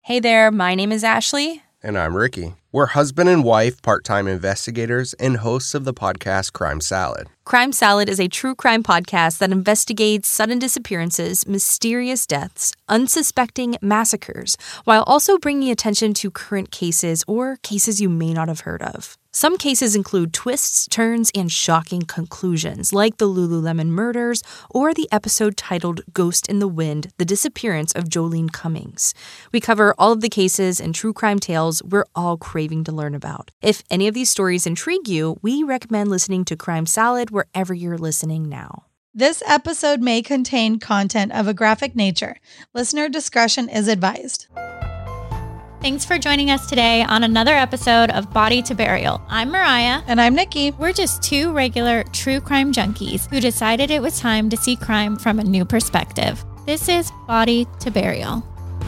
Hey there, my name is Ashley. And I'm Ricky. We're husband and wife, part-time investigators, and hosts of the podcast Crime Salad. Crime Salad is a true crime podcast that investigates sudden disappearances, mysterious deaths, unsuspecting massacres, while also bringing attention to current cases or cases you may not have heard of. Some cases include twists, turns, and shocking conclusions, like the Lululemon murders or the episode titled Ghost in the Wind, The Disappearance of Jolene Cummings. We cover all of the cases and true crime tales we're all craving to learn about. If any of these stories intrigue you, we recommend listening to Crime Salad wherever you're listening now. This episode may contain content of a graphic nature. Listener discretion is advised. Thanks for joining us today on another episode of Body to Burial. I'm Mariah. And I'm Nikki. We're just two regular true crime junkies who decided it was time to see crime from a new perspective. This is Body to Burial.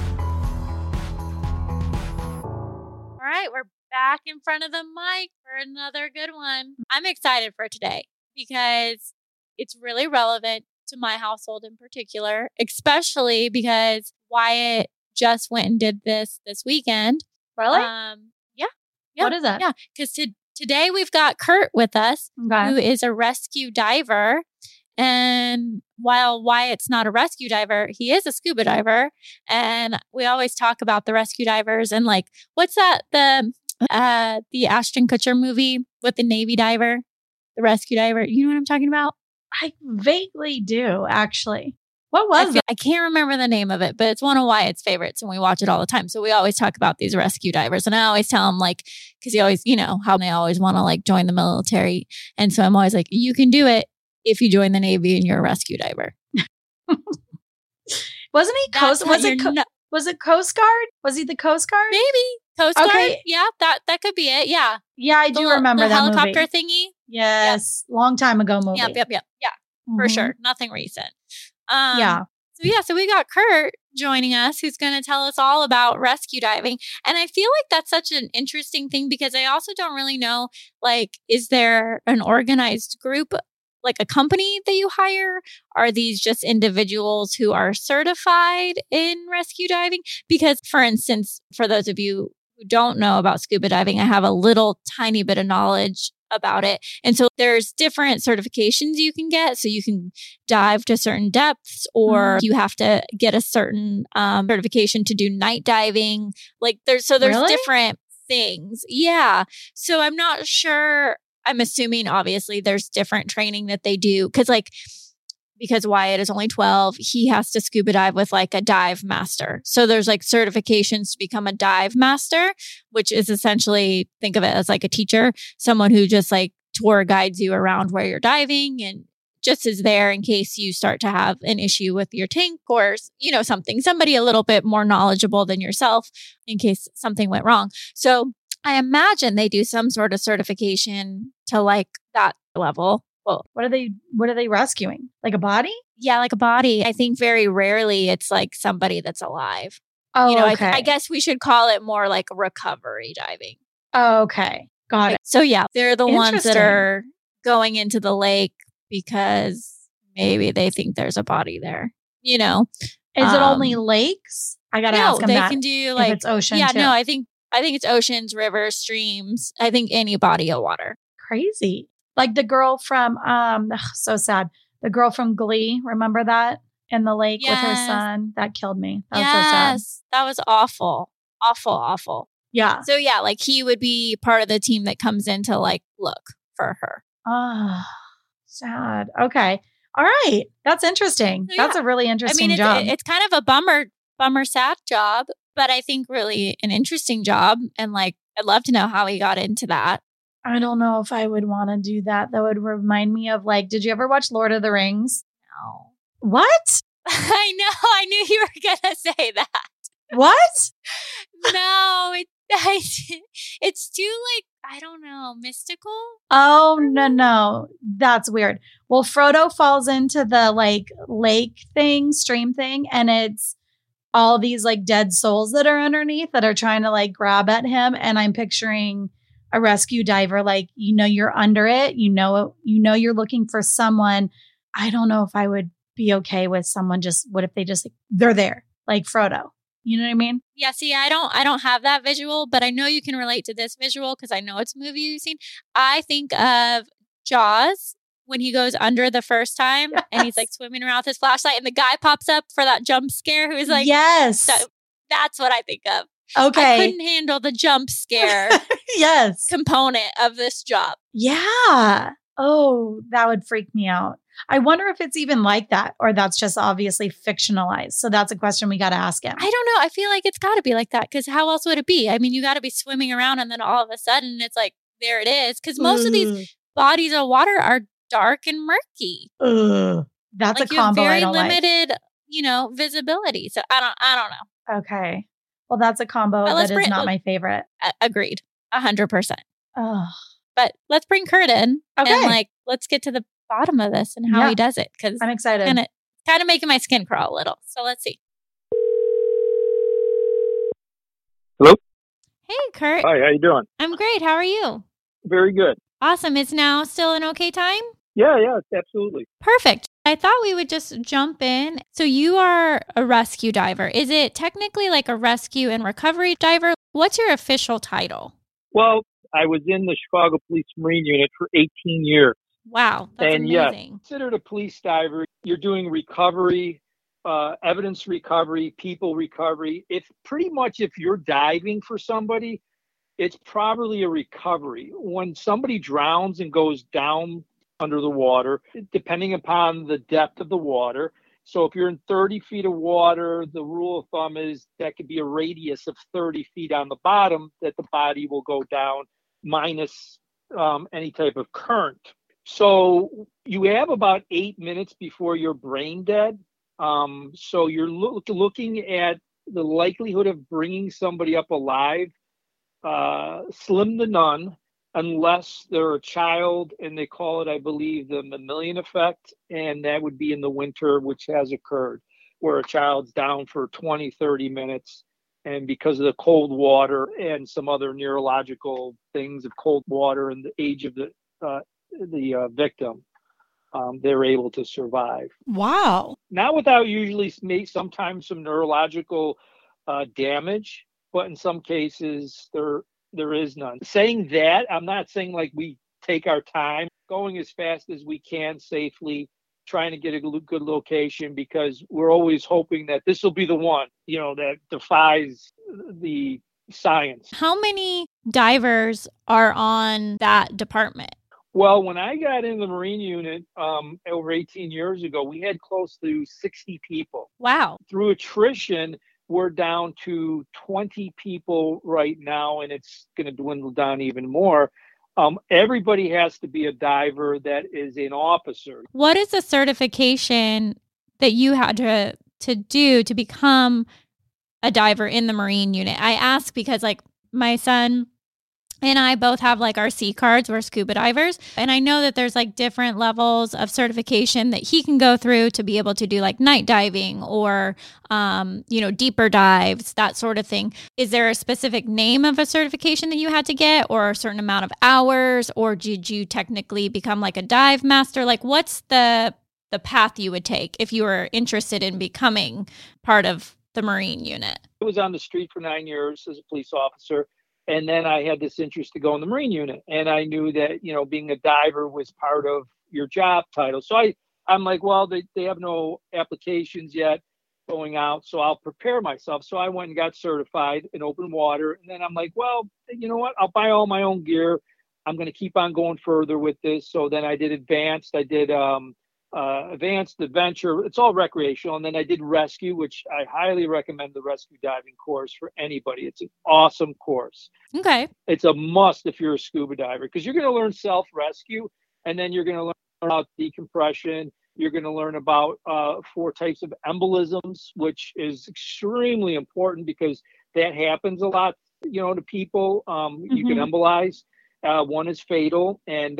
All right, we're back in front of the mic for another good one. I'm excited for today because it's really relevant to my household in particular, especially because Wyatt just went and did this weekend. Really? Yeah. What is that? Yeah, because today we've got Kurt with us, Okay. who is a rescue diver. And while Wyatt's not a rescue diver, he is a scuba diver. And we always talk about the rescue divers and like, what's that? The Ashton Kutcher movie with the Navy diver, the rescue diver. You know what I'm talking about? I vaguely do, actually. What was it? I can't remember the name of it, but it's one of Wyatt's favorites and we watch it all the time. So we always talk about these rescue divers. And I always tell him like, because he always, you know, how they always want to like join the military. And so I'm always like, you can do it if you join the Navy and you're a rescue diver. Wasn't he Coast? Was it Coast Guard? Was he the Coast Guard? Maybe. Coast Guard? Okay. Yeah, that could be it. Yeah. Yeah, I do remember the that helicopter movie. thingy. Yes. Long time ago movie. Yep. Yeah, for sure. Nothing recent. Yeah. So we got Kurt joining us, who's going to tell us all about rescue diving. And I feel like that's such an interesting thing because I also don't really know, like, is there an organized group, like a company that you hire? Are these just individuals who are certified in rescue diving? Because, for instance, for those of you who don't know about scuba diving, I have a little tiny bit of knowledge about it. And so there's different certifications you can get. So you can dive to certain depths or you have to get a certain certification to do night diving. Like there's Really? different things. Yeah. So I'm not sure. I'm assuming obviously there's different training that they do. Because Wyatt is only 12, he has to scuba dive with like a dive master. So there's like certifications to become a dive master, which is essentially, think of it as like a teacher, someone who just like tour guides you around where you're diving and just is there in case you start to have an issue with your tank or, you know, somebody a little bit more knowledgeable than yourself in case something went wrong. So I imagine they do some sort of certification to like that level. Well, what are they rescuing? Like a body? Yeah, like a body. I think very rarely it's like somebody that's alive. Oh, you know, okay. I guess we should call it more like recovery diving. Oh, okay. Got it. So yeah, they're the ones that Interesting. are going into the lake because maybe they think there's a body there. You know, Is it only lakes? I gotta ask him they that. can do If like it's ocean Yeah, too. no, I think it's oceans, rivers, streams. I think any body of water. Crazy. Like the girl from so sad. The girl from Glee, remember that? In the lake with her Yes. son. That killed me. That was so sad. Yes, that was awful. Awful. Yeah. So yeah, like he would be part of the team that comes in to like look for her. Oh, sad. Okay. All right. That's interesting. So, That's yeah. a really I interesting mean, job. it's kind of a bummer, sad job, but I think really an interesting job. And like, I'd love to know how he got into that. I don't know if I would want to do that. That would remind me of like, did you ever watch Lord of the Rings? No. What? I know. I knew you were going to say that. What? No, it's too like, I don't know, mystical. Oh, no. That's weird. Well, Frodo falls into the like lake thing, stream thing, and it's all these like dead souls that are underneath that are trying to like grab at him. And I'm picturing a rescue diver, like, you know, you're under it, you know, you're looking for someone. I don't know if I would be okay with someone just, what if they just, like, they're there, like Frodo. You know what I mean? Yeah, see, I don't have that visual, but I know you can relate to this visual because I know it's a movie you've seen. I think of Jaws when he goes under the first time and he's like swimming around with his flashlight and the guy pops up for that jump scare who is like, yes. So that's what I think of. Okay. I couldn't handle the jump scare yes. component of this job. Yeah. Oh, that would freak me out. I wonder if it's even like that or that's just obviously fictionalized. So that's a question we got to ask him. I don't know. I feel like it's got to be like that because how else would it be? I mean, you got to be swimming around and then all of a sudden it's like, there it is. Because most of these bodies of water are dark and murky. That's like a combo I don't limited, visibility. So I don't know. Okay. Well, that's a combo that is not my favorite. Agreed. 100%. Oh. But let's bring Kurt in okay. and let's get to the bottom of this and how he does it. Because I'm excited. And it's kind of making my skin crawl a little. So let's see. Hello? Hey, Kurt. Hi, how you doing? I'm great. How are you? Very good. Awesome. Is now still an okay time? Yeah, absolutely. Perfect. I thought we would just jump in. So you are a rescue diver. Is it technically like a rescue and recovery diver? What's your official title? Well, I was in the Chicago Police Marine Unit for 18 years. Wow, that's amazing. Yeah, considered a police diver. You're doing recovery, evidence recovery, people recovery. It's pretty much if you're diving for somebody, it's probably a recovery. When somebody drowns and goes down under the water, depending upon the depth of the water. So if you're in 30 feet of water, the rule of thumb is that could be a radius of 30 feet on the bottom that the body will go down minus any type of current. So you have about 8 minutes before you're brain dead. So you're looking at the likelihood of bringing somebody up alive, slim to none, unless they're a child, and they call it, I believe, the mammalian effect, and that would be in the winter, which has occurred, where a child's down for 20, 30 minutes, and because of the cold water and some other neurological things of cold water and the age of the victim, they're able to survive. Wow. Not without usually sometimes some neurological damage, but in some cases there is none. Saying that, I'm not saying like we take our time, going as fast as we can safely, trying to get a good location, because we're always hoping that this will be the one, that defies the science. How many divers are on that department? Well, when I got in the Marine unit over 18 years ago, we had close to 60 people. Wow. Through attrition, we're down to 20 people right now, and it's going to dwindle down even more. Everybody has to be a diver that is an officer. What is the certification that you had to do to become a diver in the Marine unit? I ask because my son and I both have our C cards. We're scuba divers. And I know that there's different levels of certification that he can go through to be able to do night diving or, deeper dives, that sort of thing. Is there a specific name of a certification that you had to get, or a certain amount of hours, or did you technically become a dive master? What's the path you would take if you were interested in becoming part of the Marine unit? I was on the street for 9 years as a police officer. And then I had this interest to go in the Marine unit. And I knew that, being a diver was part of your job title. So I'm like, well, they have no applications yet going out, so I'll prepare myself. So I went and got certified in open water. And then I'm like, well, you know what? I'll buy all my own gear. I'm going to keep on going further with this. So then I did advanced. I did advanced, adventure. It's all recreational. And then I did rescue, which I highly recommend the rescue diving course for anybody. It's an awesome course. Okay. It's a must if you're a scuba diver, because you're going to learn self-rescue, and then you're going to learn about decompression. You're going to learn about 4 types of embolisms, which is extremely important because that happens a lot, to people. You can embolize. One is fatal, and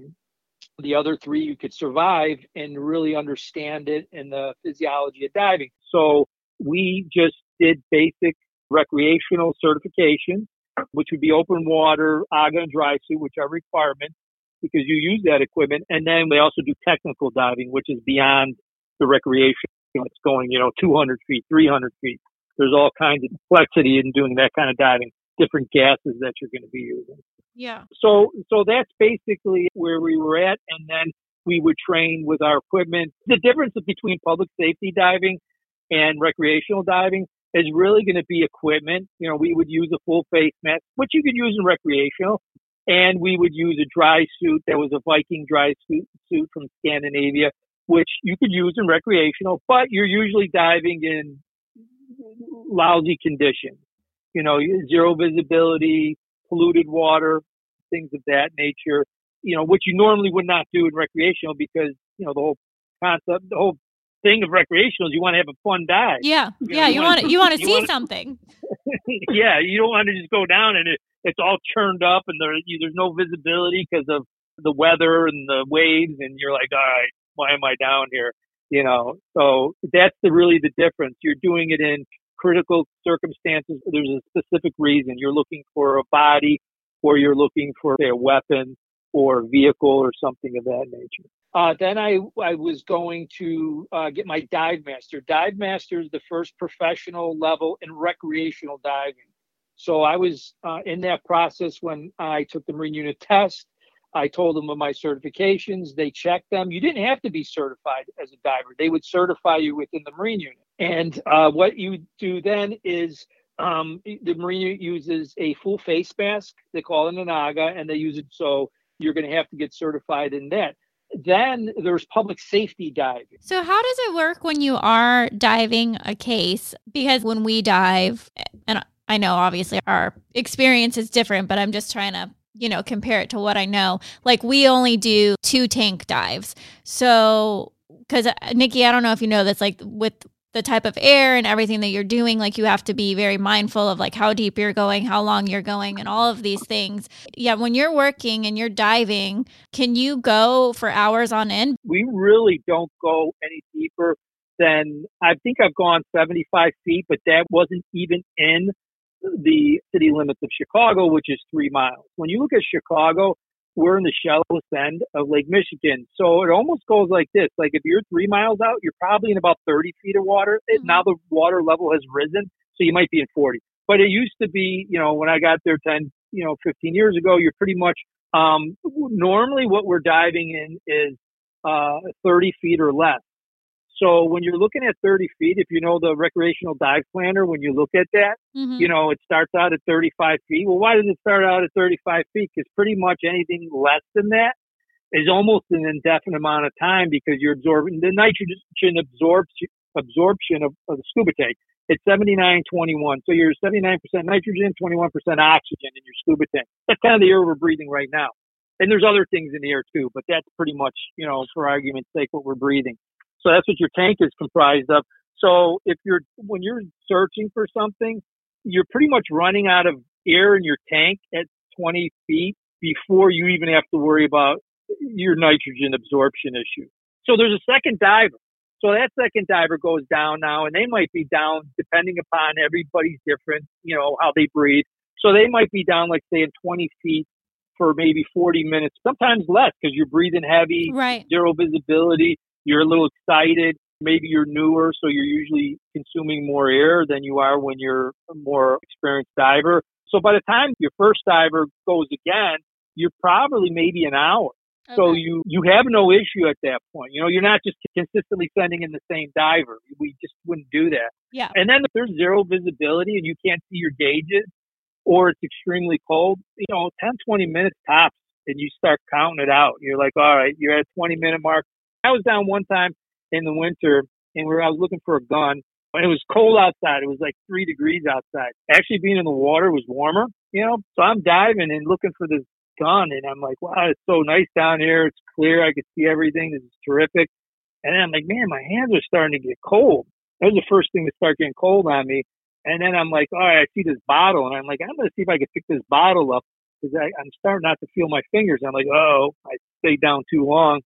the other 3 you could survive and really understand it in the physiology of diving. So we just did basic recreational certification, which would be open water, AGA, and dry suit, which are requirements because you use that equipment. And then we also do technical diving, which is beyond the recreation. It's going, 200 feet, 300 feet. there's all kinds of complexity in doing that kind of diving, different gases that you're going to be using. Yeah. So that's basically where we were at. And then we would train with our equipment. The difference between public safety diving and recreational diving is really going to be equipment. You know, we would use a full face mask, which you could use in recreational, and we would use a dry suit that was a Viking dry suit from Scandinavia, which you could use in recreational, but you're usually diving in lousy conditions. You know, zero visibility, polluted water, things of that nature, you know, which you normally would not do in recreational because, you know, the whole concept, the whole thing of recreational is you want to have a fun dive. Yeah. You want to see something. Yeah. You don't want to just go down and it's all churned up and there's no visibility because of the weather and the waves. And you're like, all right, why am I down here? You know, so that's really the difference. You're doing it in critical circumstances. There's a specific reason. You're looking for a body or you're looking for, say, a weapon or vehicle or something of that nature. Then I was going to get my Dive Master. Dive Master is the first professional level in recreational diving. So I was in that process when I took the Marine Unit test. I told them of my certifications. They checked them. You didn't have to be certified as a diver. They would certify you within the Marine Unit. And what you do then is the Marine Unit uses a full face mask. They call it an AGA, and they use it. So you're going to have to get certified in that. Then there's public safety diving. So how does it work when you are diving a case? Because when we dive, and I know obviously our experience is different, but I'm just trying to, you know, compare it to what I know. Like we only do 2 tank dives. So, because Nikki, I don't know if you know this, like with the type of air and everything that you're doing, like you have to be very mindful of like how deep you're going, how long you're going, and all of these things. Yeah, when you're working and you're diving, can you go for hours on end? We really don't go any deeper than, I think I've gone 75 feet, but that wasn't even in the city limits of Chicago, which is 3 miles. When you look at Chicago, we're in the shallowest end of Lake Michigan. So it almost goes like this. Like if you're 3 miles out, you're probably in about 30 feet of water. Mm-hmm. Now the water level has risen, so you might be in 40. But it used to be, you know, when I got there 10, 15 years ago, you're pretty much, normally what we're diving in is 30 feet or less. So when you're looking at 30 feet, if you know the recreational dive planner, when you look at that, mm-hmm. you know, it starts out at 35 feet. Well, why does it start out at 35 feet? Because pretty much anything less than that is almost an indefinite amount of time because you're absorbing the nitrogen absorption of the scuba tank. It's 79-21. So you're 79% nitrogen, 21% oxygen in your scuba tank. That's kind of the air we're breathing right now. And there's other things in the air too, but that's pretty much, you know, for argument's sake, what we're breathing. So that's what your tank is comprised of. So when you're searching for something, you're pretty much running out of air in your tank at 20 feet before you even have to worry about your nitrogen absorption issue. So there's a second diver. So that second diver goes down now, and they might be down depending upon everybody's different, you know, how they breathe. So they might be down, like say in 20 feet for maybe 40 minutes, sometimes less because you're breathing heavy, right. Zero visibility. You're a little excited. Maybe you're newer, so you're usually consuming more air than you are when you're a more experienced diver. So by the time your first diver goes again, you're probably maybe an hour. Okay. So you have no issue at that point. You know, you're not just consistently sending in the same diver. We just wouldn't do that. Yeah. And then if there's zero visibility and you can't see your gauges or it's extremely cold, you know, 10, 20 minutes tops and you start counting it out. You're like, all right, you're at a 20-minute mark. I was down one time in the winter and I was looking for a gun. And it was cold outside. It was like 3 degrees outside. Actually being in the water was warmer, you know. So I'm diving and looking for this gun and I'm like, wow, it's so nice down here. It's clear. I can see everything. This is terrific. And then I'm like, man, my hands are starting to get cold. That was the first thing to start getting cold on me. And then I'm like, all right, I see this bottle. And I'm like, I'm going to see if I can pick this bottle up because I'm starting not to feel my fingers. I'm like, oh, I stayed down too long.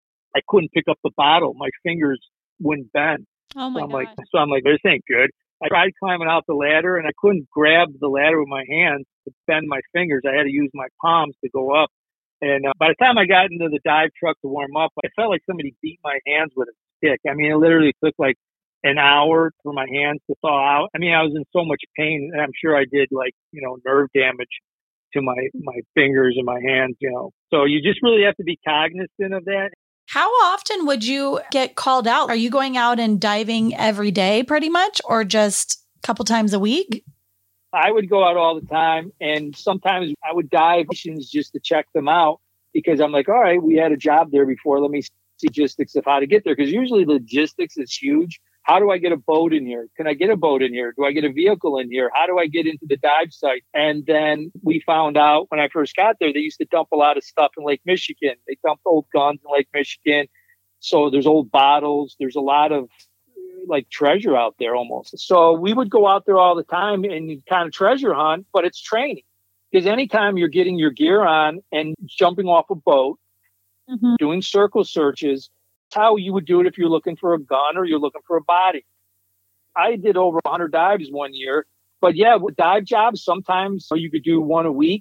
I couldn't pick up the bottle. My fingers wouldn't bend. Oh my God. So I'm like, this ain't good. I tried climbing out the ladder and I couldn't grab the ladder with my hands to bend my fingers. I had to use my palms to go up. And by the time I got into the dive truck to warm up, I felt like somebody beat my hands with a stick. I mean, it literally took like an hour for my hands to thaw out. I mean, I was in so much pain, and I'm sure I did nerve damage to my fingers and my hands, So you just really have to be cognizant of that. How often would you get called out? Are you going out and diving every day pretty much, or just a couple times a week? I would go out all the time, and sometimes I would dive just to check them out because I'm like, all right, we had a job there before. Let me see logistics of how to get there, because usually logistics is huge. How do I get a boat in here? Can I get a boat in here? Do I get a vehicle in here? How do I get into the dive site? And then we found out when I first got there, they used to dump a lot of stuff in Lake Michigan. They dumped old guns in Lake Michigan. So there's old bottles. There's a lot of treasure out there almost. So we would go out there all the time and kind of treasure hunt, but it's training. Because anytime you're getting your gear on and jumping off a boat, doing circle searches, how you would do it if you're looking for a gun or you're looking for a body. I did over 100 dives one year, but yeah, with dive jobs, sometimes you could do one a week.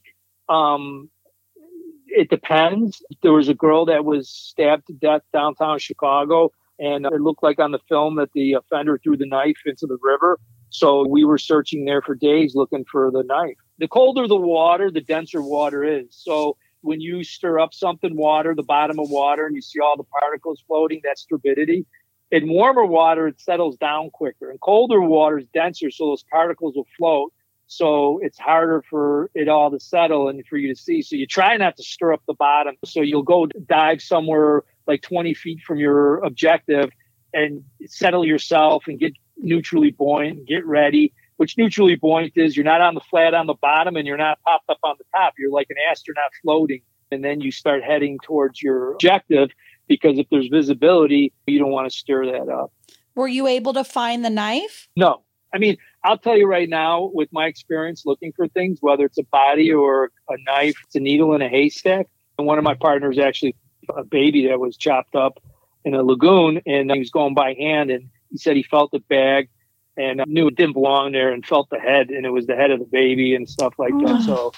It depends. There was a girl that was stabbed to death downtown Chicago, and it looked like on the film that the offender threw the knife into the river. So we were searching there for days looking for the knife. The colder the water, the denser water is. So when you stir up something, the bottom of water, and you see all the particles floating, that's turbidity. In warmer water, it settles down quicker. And colder water is denser, so those particles will float. So it's harder for it all to settle and for you to see. So you try not to stir up the bottom. So you'll go dive somewhere like 20 feet from your objective and settle yourself and get neutrally buoyant and get ready. Which neutrally buoyant is you're not on the flat on the bottom and you're not popped up on the top. You're like an astronaut floating. And then you start heading towards your objective, because if there's visibility, you don't want to stir that up. Were you able to find the knife? No. I mean, I'll tell you right now, with my experience looking for things, whether it's a body or a knife, it's a needle in a haystack. And one of my partners actually, a baby that was chopped up in a lagoon, and he was going by hand, and he said he felt the bag and knew it didn't belong there, and felt the head, and it was the head of the baby and stuff like that. So,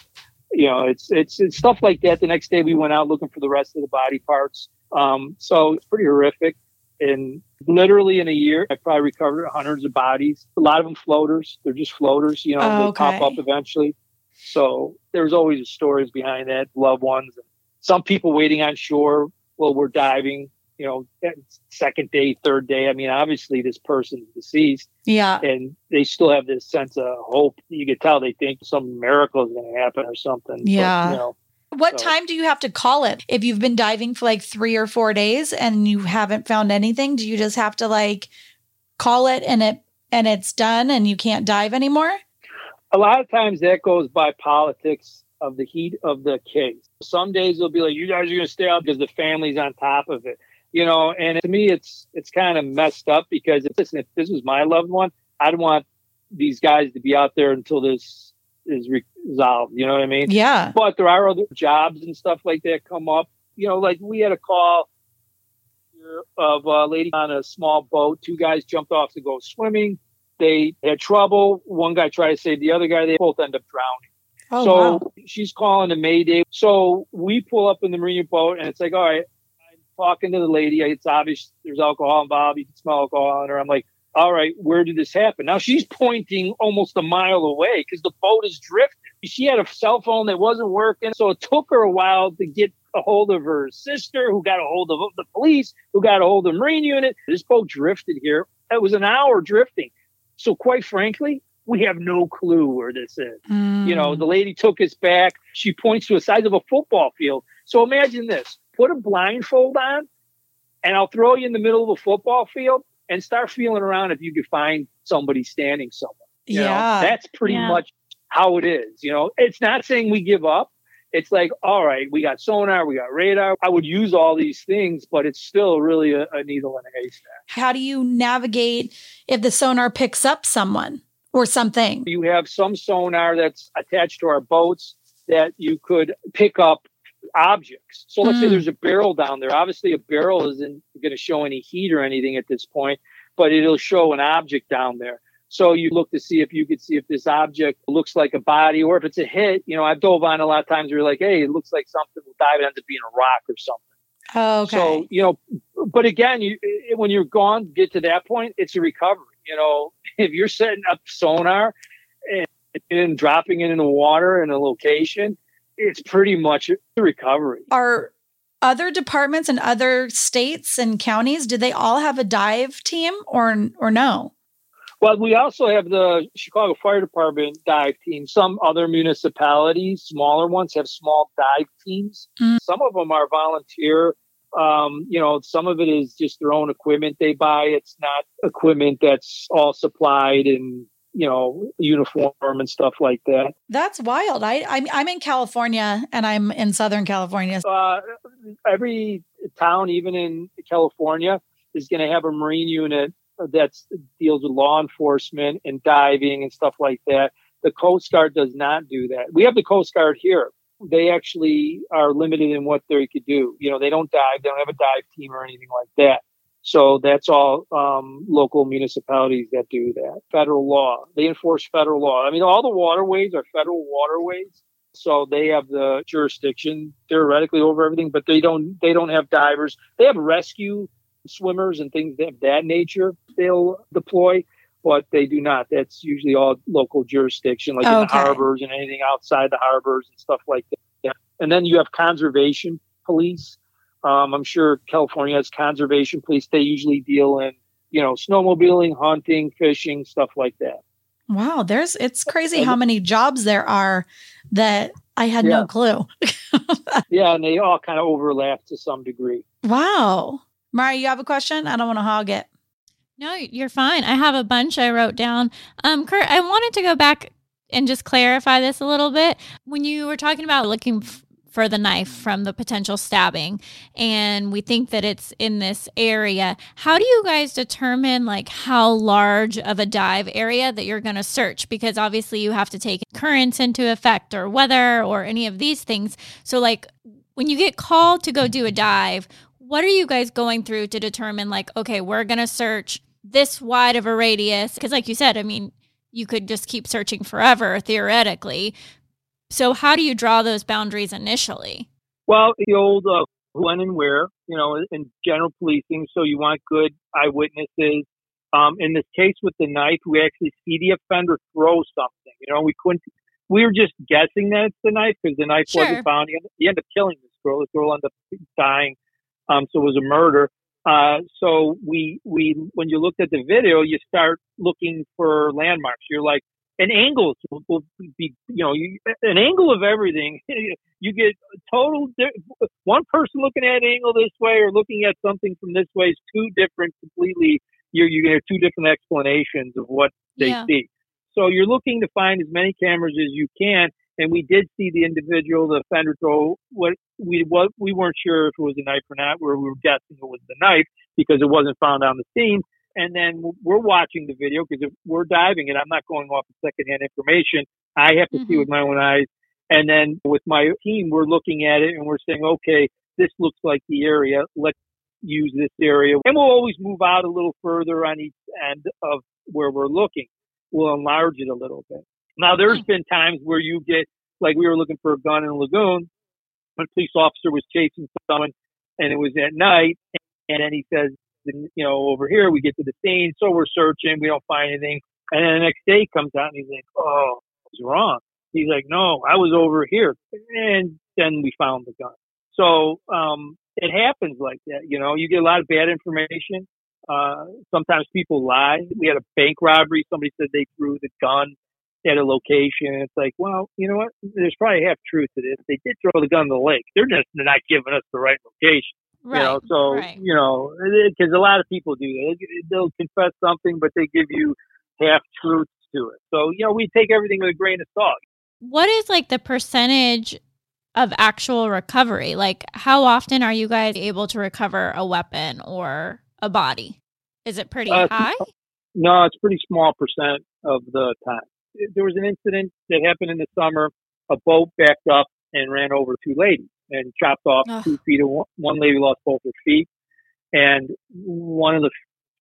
it's stuff like that. The next day we went out looking for the rest of the body parts. So it's pretty horrific. And literally in a year, I probably recovered hundreds of bodies. A lot of them floaters. They're just floaters, they pop up eventually. So there's always stories behind that, loved ones. Some people waiting on shore while we're diving, second day, third day. I mean, obviously this person's deceased. Yeah. And they still have this sense of hope. You can tell they think some miracle is going to happen or something. Yeah. But, what time do you have to call it? If you've been diving for like 3 or 4 days and you haven't found anything, do you just have to call it and it's done and you can't dive anymore? A lot of times that goes by politics of the heat of the case. Some days they'll be like, you guys are going to stay out because the family's on top of it. And to me, it's kind of messed up, because if this was my loved one, I'd want these guys to be out there until this is resolved. You know what I mean? Yeah. But there are other jobs and stuff like that come up. Like we had a call of a lady on a small boat. 2 guys jumped off to go swimming. They had trouble. One guy tried to save the other guy. They both end up drowning. Oh, so wow. She's calling a Mayday. So we pull up in the marine boat, and it's like, all right, talking to the lady. It's obvious there's alcohol involved. You can smell alcohol on her. I'm like, all right, where did this happen? Now she's pointing almost a mile away because the boat is drifting. She had a cell phone that wasn't working. So it took her a while to get a hold of her sister, who got a hold of the police, who got a hold of the Marine unit. This boat drifted here. It was an hour drifting. So quite frankly, we have no clue where this is. The lady took us back. She points to the size of a football field. So imagine this. Put a blindfold on, and I'll throw you in the middle of a football field and start feeling around if you could find somebody standing somewhere. That's pretty much how it is. It's not saying we give up. It's like, all right, we got sonar, we got radar. I would use all these things, but it's still really a needle in a haystack. How do you navigate if the sonar picks up someone or something? You have some sonar that's attached to our boats that you could pick up objects. So let's say there's a barrel down there. Obviously, a barrel isn't going to show any heat or anything at this point, but it'll show an object down there. So you look to see if you could see if this object looks like a body, or if it's a hit. I've dove on a lot of times where you're like, hey, it looks like something will dive. It ends up being a rock or something. Oh, okay. So, but again, when you're gone, get to that point, it's a recovery. If you're setting up sonar and dropping it in the water in a location, it's pretty much a recovery. Are other departments in other states and counties, do they all have a dive team or no? Well, we also have the Chicago Fire Department dive team. Some other municipalities, smaller ones, have small dive teams. Some of them are volunteer. Some of it is just their own equipment they buy. It's not equipment that's all supplied and, uniform and stuff like that. That's wild. I'm in California and I'm in Southern California. Every town, even in California, is going to have a Marine unit that deals with law enforcement and diving and stuff like that. The Coast Guard does not do that. We have the Coast Guard here. They actually are limited in what they could do. They don't dive. They don't have a dive team or anything like that. So that's all local municipalities that do that. Federal law. They enforce federal law. I mean, all the waterways are federal waterways. So they have the jurisdiction theoretically over everything, but they don't have divers. They have rescue swimmers and things of that nature they'll deploy, but they do not. That's usually all local jurisdiction, like in the harbors and anything outside the harbors and stuff like that. And then you have conservation police. I'm sure California has conservation police. They usually deal in, snowmobiling, hunting, fishing, stuff like that. Wow. It's crazy how many jobs there are that I had no clue. Yeah. And they all kind of overlap to some degree. Wow. Mari, you have a question? I don't want to hog it. No, you're fine. I have a bunch I wrote down. Kurt, I wanted to go back and just clarify this a little bit. When you were talking about looking for the knife from the potential stabbing, and we think that it's in this area, how do you guys determine how large of a dive area that you're going to search? Because obviously you have to take currents into effect or weather or any of these things. So when you get called to go do a dive, what are you guys going through to determine okay, we're going to search this wide of a radius? Because like you said, I mean, you could just keep searching forever theoretically. So how do you draw those boundaries initially? Well, the old when and where, in general policing. So you want good eyewitnesses. In this case with the knife, we actually see the offender throw something. We were just guessing that it's the knife because the knife wasn't found. He ended up killing this girl. This girl ended up dying. So it was a murder. So when you looked at the video, you start looking for landmarks. You're like, an angle will be, an angle of everything. You get one person looking at an angle this way or looking at something from this way is two different completely. You're going to have two different explanations of what they see. So you're looking to find as many cameras as you can. And we did see the individual, the offender, throw what we weren't sure if it was a knife or not. We were guessing it was the knife because it wasn't found on the scene. And then we're watching the video because if we're diving and I'm not going off of secondhand information, I have to see with my own eyes. And then with my team, we're looking at it and we're saying, okay, this looks like the area. Let's use this area. And we'll always move out a little further on each end of where we're looking. We'll enlarge it a little bit. Now, there's been times where you get, like we were looking for a gun in a lagoon. A police officer was chasing someone and it was at night. And then he says, over here, we get to the scene. So we're searching. We don't find anything. And then the next day he comes out and he's like, oh, what's wrong? He's like, no, I was over here. And then we found the gun. So it happens like that. You get a lot of bad information. Sometimes people lie. We had a bank robbery. Somebody said they threw the gun at a location. It's like, well, you know what? There's probably half truth to this. They did throw the gun in the lake. They're not giving us the right location. Right. Because a lot of people do that. They'll confess something, but they give you half truths to it. So, we take everything with a grain of salt. What is the percentage of actual recovery? How often are you guys able to recover a weapon or a body? Is it pretty high? No, it's pretty small percent of the time. There was an incident that happened in the summer. A boat backed up and ran over two ladies and chopped off 2 feet. One lady lost both her feet, and one of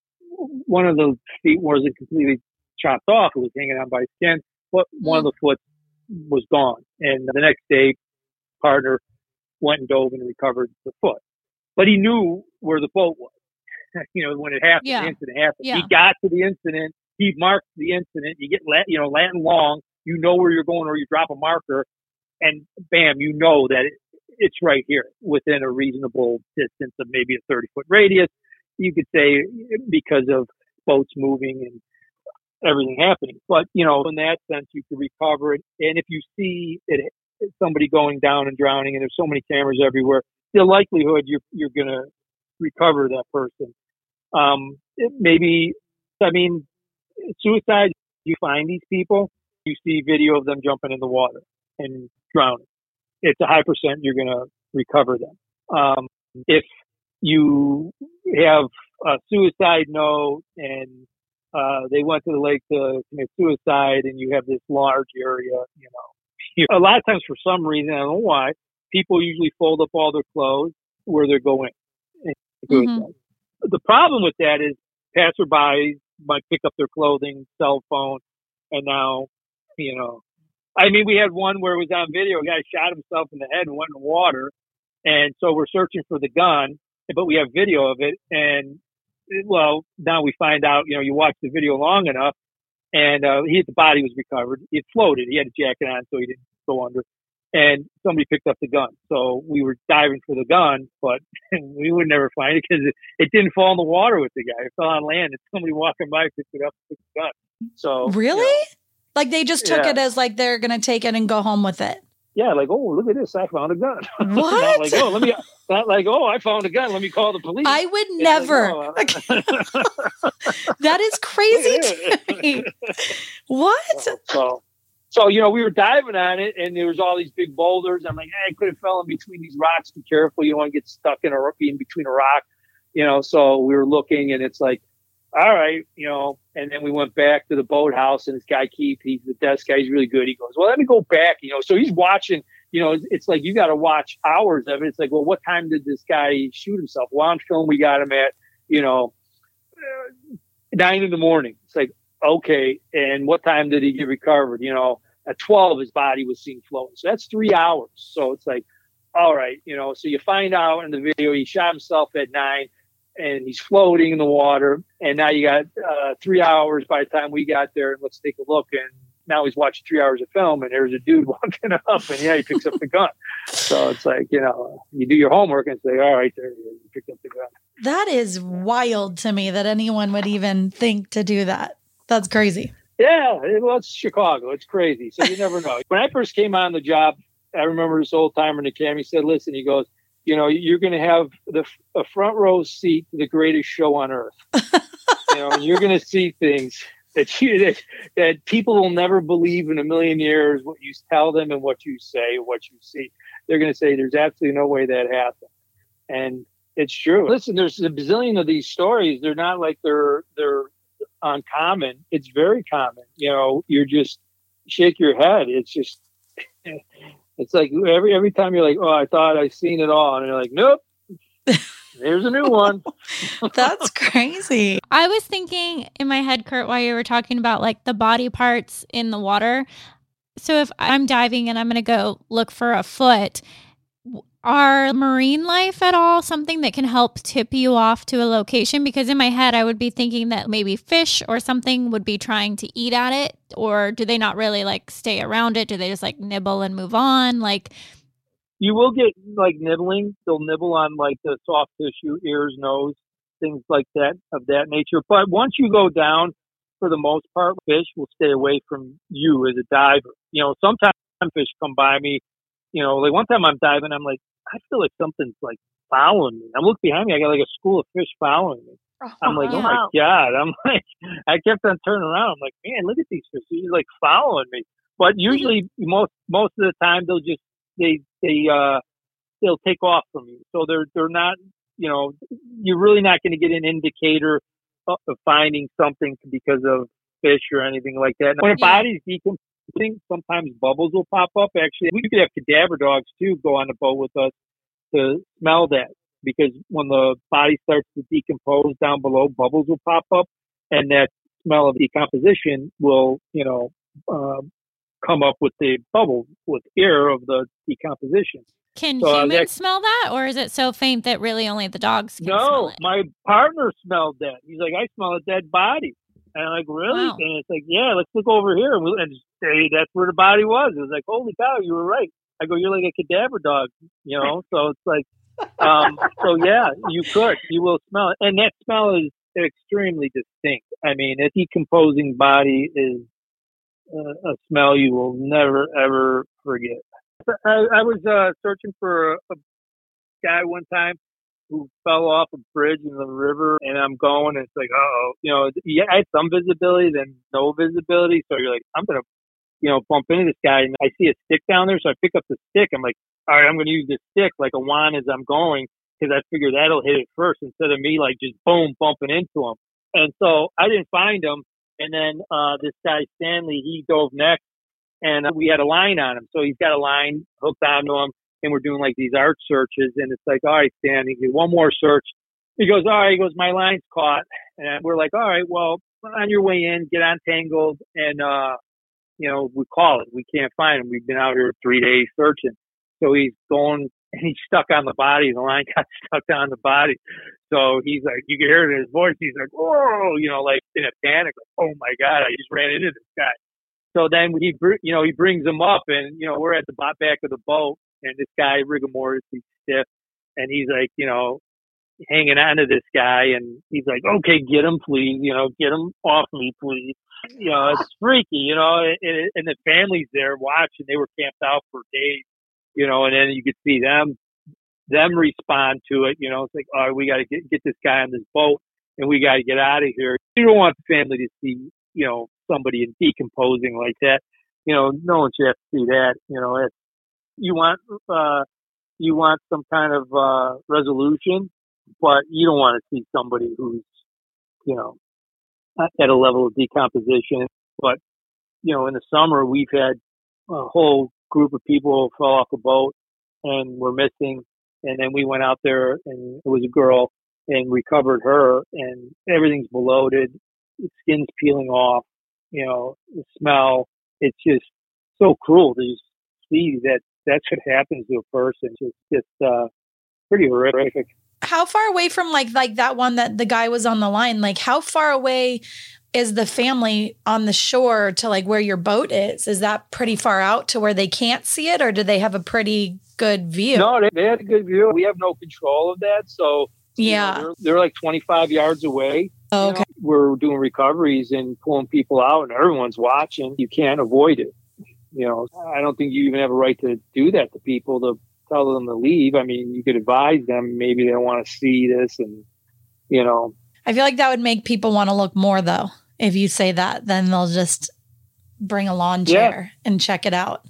the feet wasn't completely chopped off. It was hanging on by skin, but one of the foot was gone. And the next day, partner went and dove and recovered the foot. but he knew where the boat was. When it happened, Yeah. the incident happened. Yeah. He got to the incident. He marked the incident. You get, Latin long. You know where you're going, or you drop a marker, and bam, you know that it's right here within a reasonable distance of maybe a 30-foot radius. You could say because of boats moving and everything happening. But, in that sense, you could recover it. And if you see somebody going down and drowning, and there's so many cameras everywhere, the likelihood you're going to recover that person. Suicide, you find these people, you see video of them jumping in the water and drowning. It's a high percent you're going to recover them. If you have a suicide note and they went to the lake to commit suicide, and you have this large area, a lot of times for some reason, I don't know why, people usually fold up all their clothes where they're going. Mhm. The problem with that is passerbys might pick up their clothing, cell phone, and now, we had one where it was on video. A guy shot himself in the head and went in the water. And so we're searching for the gun, but we have video of it. And, now we find out, you watch the video long enough, and the body was recovered. It floated. He had a jacket on, so he didn't go under. And somebody picked up the gun. So we were diving for the gun, but we would never find it because it didn't fall in the water with the guy. It fell on land, and somebody walking by picked it up and took the gun. So Really? Like they just took Yeah. it as like they're going to take it and go home with it. Yeah, like, oh, look at this, I found a gun. What? Not like, oh, I found a gun, let me call the police. I would It's never. like, oh, That is crazy to me. What? So, we were diving on it, and there was all these big boulders. I'm like, I could have fell in between these rocks. Be careful. You don't want to get stuck in between a rock, so we were looking, and it's like, all right, and then we went back to the boathouse, and this guy, Keith, he's the desk guy. He's really good. He goes, well, let me go back, so he's watching, it's like, you got to watch hours of it. It's like, well, what time did this guy shoot himself? Well, on film, we got him at, 9 a.m. It's like, okay. And what time did he get recovered? At 12, his body was seen floating. So that's 3 hours. So it's like, all right, so you find out in the video, he shot himself at 9 and he's floating in the water. And now you got 3 hours by the time we got there. And let's take a look. And now he's watching 3 hours of film, and there's a dude walking up, and he picks up the gun. So it's like, you do your homework and say, all right, there he is. He picked up the gun. That is wild to me that anyone would even think to do that. That's crazy. Yeah, well, it's Chicago. It's crazy. So you never know. When I first came on the job, I remember this old timer in the cam. He said, listen, he goes, you're going to have a front row seat to the greatest show on earth. And you're going to see things that people will never believe in a million years, what you tell them and what you say, what you see. They're going to say, there's absolutely no way that happened. And it's true. Listen, there's a bazillion of these stories. They're not like they're uncommon. It's very common. You just shake your head. It's just, it's like every time you're like, oh, I thought I've seen it all. And you're like, nope, there's a new one. That's crazy. I was thinking in my head, Kurt, while you were talking about like the body parts in the water. So if I'm diving and I'm going to go look for a foot, are marine life at all something that can help tip you off to a location? Because in my head, I would be thinking that maybe fish or something would be trying to eat at it. Or do they not really like stay around it? Do they just like nibble and move on? Like, you will get like nibbling. They'll nibble on like the soft tissue, ears, nose, things like that of that nature. But once you go down, for the most part, fish will stay away from you as a diver. Sometimes fish come by me. Like one time I'm diving, I'm like, I feel like something's like following me. I look behind me, I got like a school of fish following me. I'm like, oh my God. I'm like, I kept on turning around. I'm like, man, look at these fish. They're like following me. But usually most of the time they'll just, they'll take off from you. So they're not, you're really not going to get an indicator of finding something because of fish or anything like that. When a body's decomposing, sometimes bubbles will pop up. Actually, we could have cadaver dogs too go on the boat with us to smell that, because when the body starts to decompose down below, bubbles will pop up, and that smell of decomposition will, come up with the bubble with air of the decomposition. Can So, humans smell that, or is it so faint that really only the dogs can smell it? My partner smelled that. He's like, I smell a dead body. And I'm like, really? Wow. And it's like, yeah, let's look over here. And hey, that's where the body was. It was like, holy cow, you were right. I go, you're like a cadaver dog, So it's like, so yeah, you will smell it. And that smell is extremely distinct. I mean, a decomposing body is a smell you will never, ever forget. I was searching for a guy one time who fell off a bridge in the river, and I'm going, and it's like, I had some visibility, then no visibility. So you're like, I'm going to, bump into this guy, and I see a stick down there. So I pick up the stick. I'm like, all right, I'm going to use this stick like a wand as I'm going, because I figure that'll hit it first instead of me like just boom, bumping into him. And so I didn't find him. And then this guy, Stanley, he dove next, and we had a line on him. So he's got a line hooked onto him, and we're doing like these arch searches. And it's like, all right, Stan, he did one more search. He goes, all right, my line's caught. And we're like, all right, well, on your way in, get untangled, and, we call it. We can't find him. We've been out here 3 days searching. So he's going, and he's stuck on the body. The line got stuck on the body. So he's like, you can hear it in his voice. He's like, whoa, like in a panic. Like, oh my God, I just ran into this guy. So then he brings him up, and, we're at the back of the boat, and this guy, rigor mortis, he's stiff, and he's like, hanging on to this guy, and he's like, okay, get him, please, get him off me, please. It's freaky, and the family's there watching. They were camped out for days, and then you could see them respond to it. It's like, all right, we got to get this guy on this boat, and we got to get out of here. You don't want the family to see, somebody decomposing like that. No one should have to see that. You want some kind of resolution, but you don't want to see somebody who's, at a level of decomposition. But, in the summer, we've had a whole group of people fall off a boat and were missing. And then we went out there, and it was a girl, and recovered her, and everything's bloated. The skin's peeling off, the smell. It's just so cruel to just see that that's what happens to a person. It's just pretty horrific. How far away from like that one that the guy was on the line? Like, how far away is the family on the shore to like where your boat is? Is that pretty far out to where they can't see it, or do they have a pretty good view? No, they had a good view. We have no control of that. So yeah, they're like 25 yards away. Oh, okay. We're doing recoveries and pulling people out, and everyone's watching. You can't avoid it. I don't think you even have a right to do that to people, to tell them to leave. I mean, you could advise them. Maybe they don't want to see this, and, I feel like that would make people want to look more, though. If you say that, then they'll just bring a lawn chair and check it out.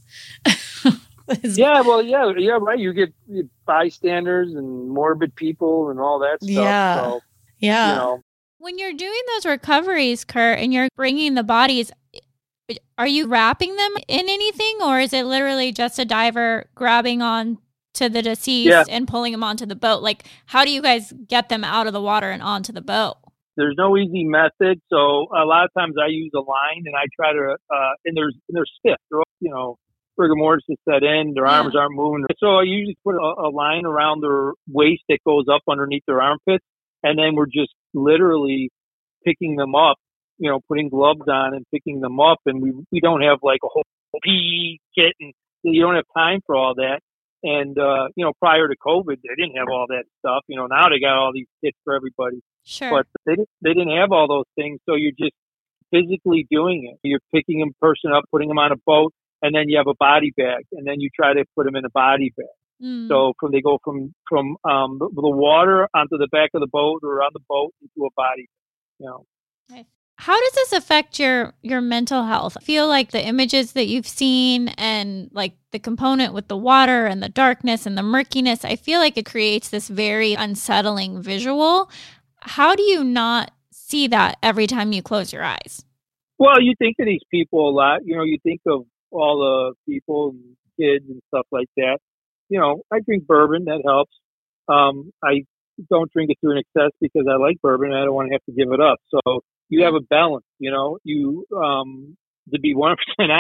Yeah, right. You get bystanders and morbid people and all that stuff. Yeah. So, yeah. When you're doing those recoveries, Kurt, and you're bringing the bodies, are you wrapping them in anything, or is it literally just a diver grabbing on to the deceased and pulling them onto the boat? Like, how do you guys get them out of the water and onto the boat? There's no easy method. So a lot of times I use a line, and I try to, and they're stiff. They're, rigor mortis is set in. Their arms aren't moving. So I usually put a line around their waist that goes up underneath their armpits, and then we're just literally picking them up, putting gloves on and picking them up. And we don't have like a whole PE kit, and you don't have time for all that. And, prior to COVID, they didn't have all that stuff. Now they got all these kits for everybody. Sure. But they didn't have all those things. So you're just physically doing it. You're picking a person up, putting them on a boat, and then you have a body bag, and then you try to put them in a body bag. So they go from the water onto the back of the boat, or on the boat into a body bag. Nice. How does this affect your mental health? I feel like the images that you've seen, and like the component with the water and the darkness and the murkiness, I feel like it creates this very unsettling visual. How do you not see that every time you close your eyes? Well, you think of these people a lot. You think of all the people and kids and stuff like that. I drink bourbon. That helps. I don't drink it to an excess because I like bourbon and I don't want to have to give it up. So you have a balance, to be 100% honest,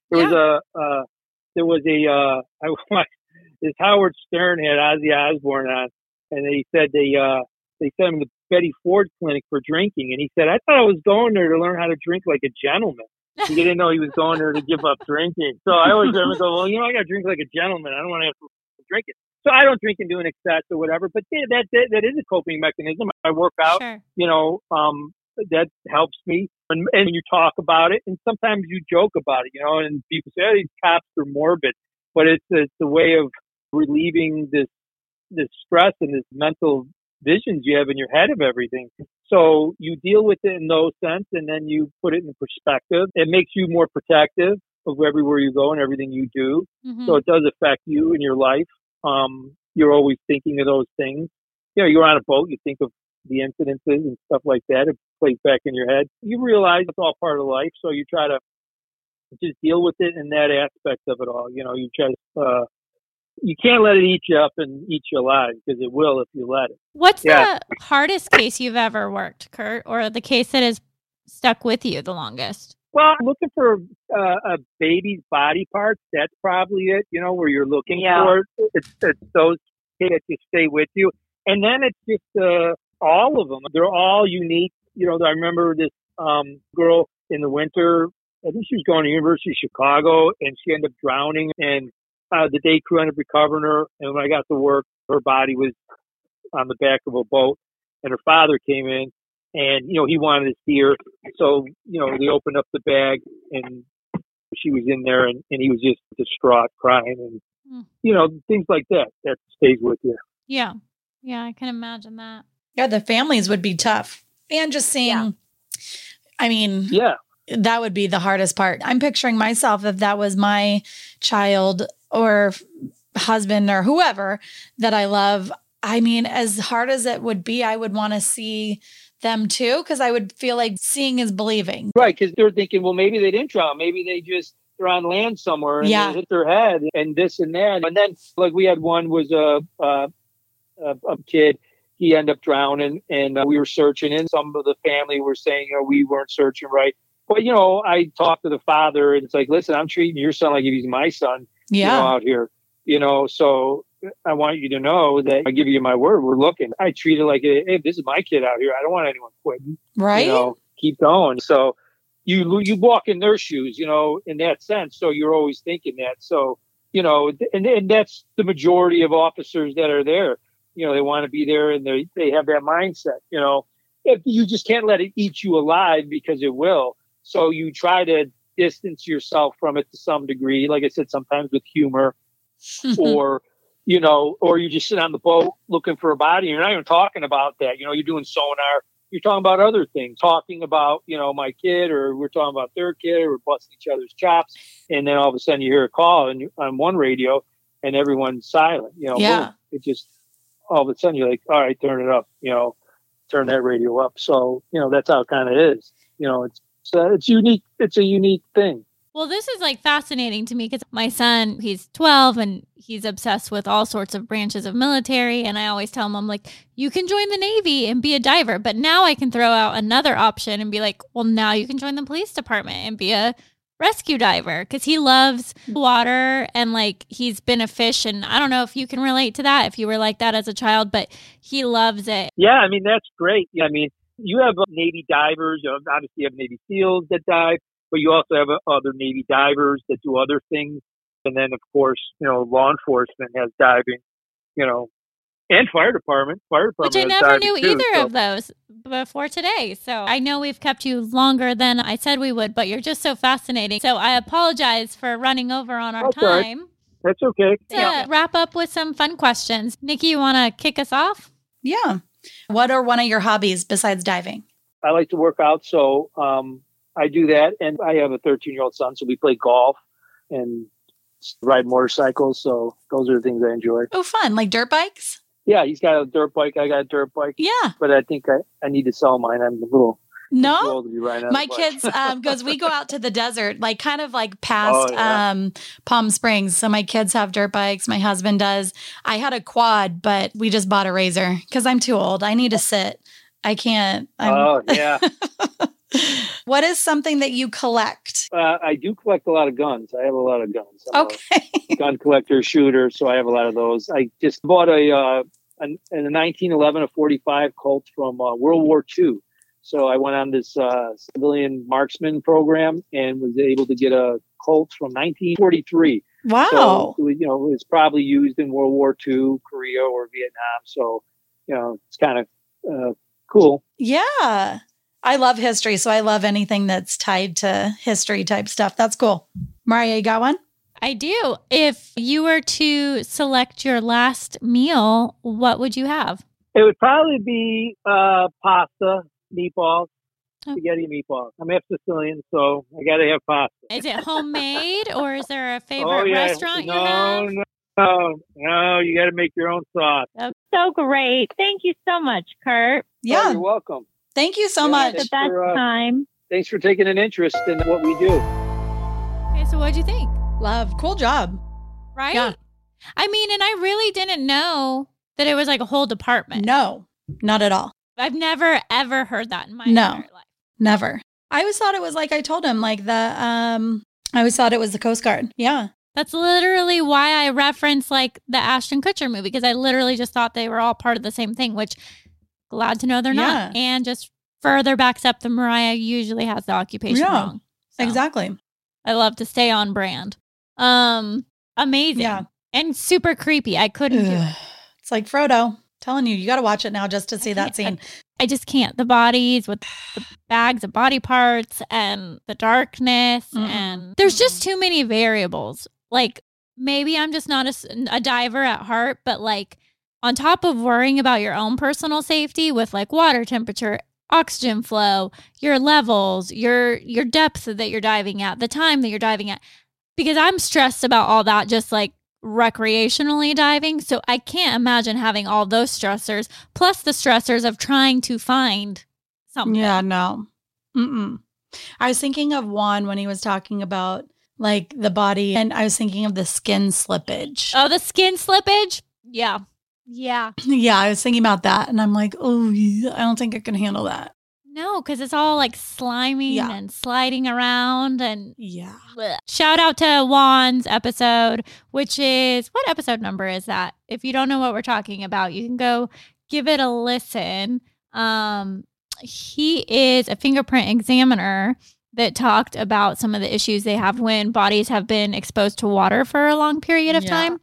This Howard Stern had Ozzy Osbourne on, and they said they sent him to Betty Ford Clinic for drinking, and he said, I thought I was going there to learn how to drink like a gentleman. He didn't know he was going there to give up drinking. So I always remember go, well, I got to drink like a gentleman. I don't want to have to drink it. So I don't drink and do an excess or whatever, but that is a coping mechanism. I work out, Sure. That helps me. And you talk about it, and sometimes you joke about it, and people say, these cops are morbid, but it's a way of relieving this stress and this mental visions you have in your head of everything. So you deal with it in those sense, and then you put it in perspective. It makes you more protective of everywhere you go and everything you do. Mm-hmm. So it does affect you in your life. You're always thinking of those things. You're on a boat, you think of the incidences and stuff like that. It plays back in your head. You realize it's all part of life, so you try to just deal with it in that aspect of it all. You try to, you can't let it eat you up and eat you alive, because it will if you let it. What's the hardest case you've ever worked, Kurt, or the case that has stuck with you the longest? Well, looking for a baby's body parts, that's probably it, where you're looking for it. It's those kids that just stay with you. And then it's just all of them. They're all unique. I remember this girl in the winter, I think she was going to University of Chicago, and she ended up drowning, and the day crew ended up recovering her. And when I got to work, her body was on the back of a boat, and her father came in, and, he wanted to see her. So, they opened up the bag, and she was in there, and he was just distraught, crying, and, things like that stays with you. Yeah. Yeah, I can imagine that. Yeah, the families would be tough. And just seeing, that would be the hardest part. I'm picturing myself, if that was my child or husband or whoever that I love. As hard as it would be, I would want to see them too, because I would feel like seeing is believing. Right, because they're thinking, well, maybe they didn't drown. Maybe they're on land somewhere and they hit their head and this and that. And then, like, we had one was a kid. He ended up drowning, and we were searching, and some of the family were saying, we weren't searching right. But, I talked to the father, and it's like, listen, I'm treating your son like if he's my son, out here, so I want you to know that I give you my word. We're looking. I treat it like, hey, this is my kid out here. I don't want anyone quitting. Right. Keep going. So you walk in their shoes, in that sense. So you're always thinking that. So, and that's the majority of officers that are there. They want to be there, and they have that mindset, if you just can't let it eat you alive, because it will. So you try to distance yourself from it to some degree. Like I said, sometimes with humor or you just sit on the boat looking for a body. You're not even talking about that. You're doing sonar. You're talking about other things, talking about, my kid, or we're talking about their kid, or we're busting each other's chops. And then all of a sudden you hear a call on one radio, and everyone's silent, boom. It just, all of a sudden you're like, all right, turn it up, turn that radio up. So, that's how it kind of is. It's unique. It's a unique thing. Well, this is fascinating to me, because my son, he's 12 and he's obsessed with all sorts of branches of military. And I always tell him, I'm like, you can join the Navy and be a diver. But now I can throw out another option and be like, well, now you can join the police department and be a rescue diver, because he loves water, and he's been a fish. And I don't know if you can relate to that, if you were like that as a child, but he loves it. Yeah, that's great. You have Navy divers. Obviously, you have Navy SEALs that dive, but you also have other Navy divers that do other things. And then, of course, law enforcement has diving, and fire department. Which I never knew either of those before today. So I know we've kept you longer than I said we would, but you're just so fascinating. So I apologize for running over on our time. Right. That's okay. To wrap up with some fun questions. Nikki, you want to kick us off? Yeah. What are one of your hobbies besides diving? I like to work out, so I do that. And I have a 13-year-old son, so we play golf and ride motorcycles. So those are the things I enjoy. Oh, fun. Like dirt bikes? Yeah, he's got a dirt bike. I got a dirt bike. Yeah. But I think I need to sell mine. I'm a little No, too old to be riding on my a bike. kids, because we go out to the desert, kind of past Palm Springs. So my kids have dirt bikes. My husband does. I had a quad, but we just bought a razor because I'm too old. I need to sit. I can't. Oh, yeah. What is something that you collect? I do collect a lot of guns. I have a lot of guns. I'm Okay. a gun collector, shooter, so I have a lot of those. I just bought in a 1911 a 45 Colt from World War II. So I went on this civilian marksman program and was able to get a Colt from 1943. Wow. So, it was probably used in World War II, Korea, or Vietnam. So, it's kind of cool. Yeah. I love history, so I love anything that's tied to history type stuff. That's cool. Mariah, you got one? I do. If you were to select your last meal, what would you have? It would probably be pasta, meatballs, spaghetti meatballs. I'm half Sicilian, so I got to have pasta. Is it homemade or is there a favorite restaurant you have? No, you got to make your own sauce. That's so great. Thank you so much, Kurt. Yeah. Oh, you're welcome. Thank you so much. The best time. Thanks for taking an interest in what we do. Okay, so what'd you think? Love. Cool job. Right? Yeah. I mean, and I really didn't know that it was like a whole department. No, not at all. I've never, ever heard that in my entire life. Never. I always thought it was like I told him, like I always thought it was the Coast Guard. Yeah. That's literally why I reference like the Ashton Kutcher movie, because I literally just thought they were all part of the same thing, which glad to know they're not. And just further backs up that Mariah usually has the occupation wrong. So Exactly. I love to stay on brand. Amazing. Yeah. And super creepy. I couldn't do it. It's like Frodo. Telling you got to watch it now just to see that scene. I just can't. The bodies with the bags of body parts and the darkness. And there's just too many variables. Like maybe I'm just not a diver at heart, but like on top of worrying about your own personal safety with like water temperature, oxygen flow, your levels, your depth that you're diving at, the time that you're diving at, because I'm stressed about all that just like recreationally diving. So I can't imagine having all those stressors plus the stressors of trying to find something. Yeah, no. I was thinking of Juan when he was talking about like the body, and I was thinking of the skin slippage. Oh, the skin slippage? Yeah. Yeah. Yeah, I was thinking about that, and I'm like, oh, I don't think I can handle that. No, because it's all like slimy and sliding around and bleh. Shout out to Juan's episode, which is, what episode number is that? If you don't know what we're talking about, you can go give it a listen. He is a fingerprint examiner that talked about some of the issues they have when bodies have been exposed to water for a long period of time.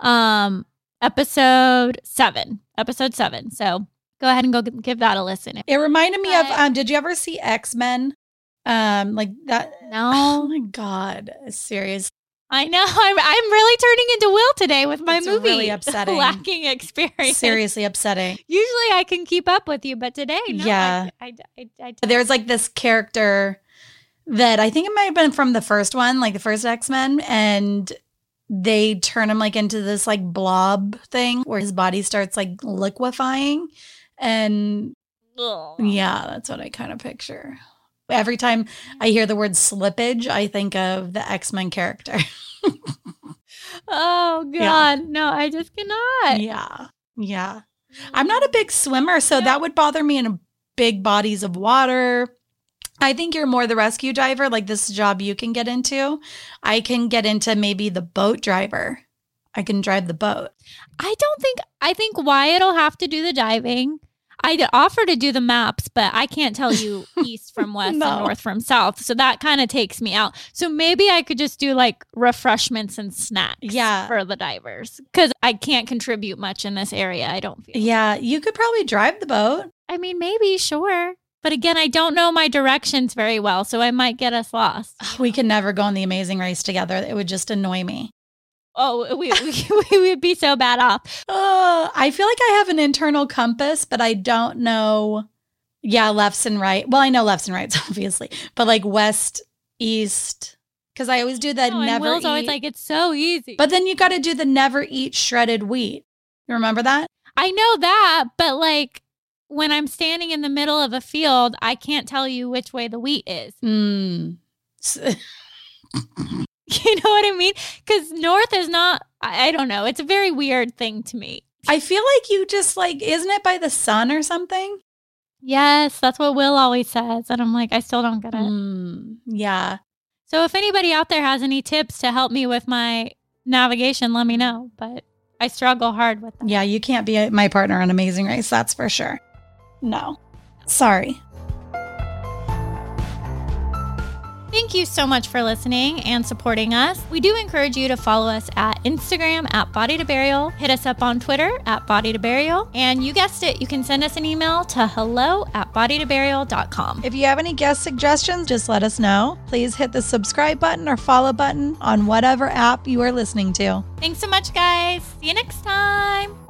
Episode 7. So go ahead and go give that a listen. It reminded me of, did you ever see X-Men? Like that? No. Oh my God. Serious. I know. I'm really turning into Will today with my It's movie. really upsetting. Lacking experience. Seriously upsetting. Usually I can keep up with you, but today, no. Yeah. I There's like this character that I think it might have been from the first one, like the first X-Men, and they turn him like into this like blob thing where his body starts like liquefying. And yeah, that's what I kind of picture. Every time I hear the word slippage, I think of the X-Men character. Oh, God. No, I just cannot. Yeah. I'm not a big swimmer, so that would bother me in big bodies of water. I think you're more the rescue diver, like this job you can get into. I can get into maybe the boat driver. I can drive the boat. I think Wyatt'll have to do the diving. I'd offer to do the maps, but I can't tell you east from west and north from south. So that kind of takes me out. So maybe I could just do like refreshments and snacks for the divers because I can't contribute much in this area, I don't feel. Yeah, you could probably drive the boat. I mean, maybe, sure. But again, I don't know my directions very well, so I might get us lost. We could never go on the Amazing Race together. It would just annoy me. Oh, we would be so bad off. I feel like I have an internal compass, but I don't know. Yeah, lefts and right. Well, I know lefts and rights, obviously, but like west, east, because I always do that never Will's eat. always like, it's so easy. But then you got to do the never eat shredded wheat. You remember that? I know that, but like when I'm standing in the middle of a field, I can't tell you which way the wheat is. You know what I mean? Because north is not, I don't know. It's a very weird thing to me. I feel like you just like, isn't it by the sun or something? Yes, that's what Will always says. And I'm like, I still don't get it. Yeah. So if anybody out there has any tips to help me with my navigation, let me know. But I struggle hard with that. Yeah, you can't be my partner on Amazing Race, that's for sure. No. Sorry. Thank you so much for listening and supporting us. We do encourage you to follow us at Instagram at Body to Burial. Hit us up on Twitter at Body to Burial. And you guessed it, you can send us an email to hello@bodytoburial.com. If you have any guest suggestions, just let us know. Please hit the subscribe button or follow button on whatever app you are listening to. Thanks so much, guys. See you next time.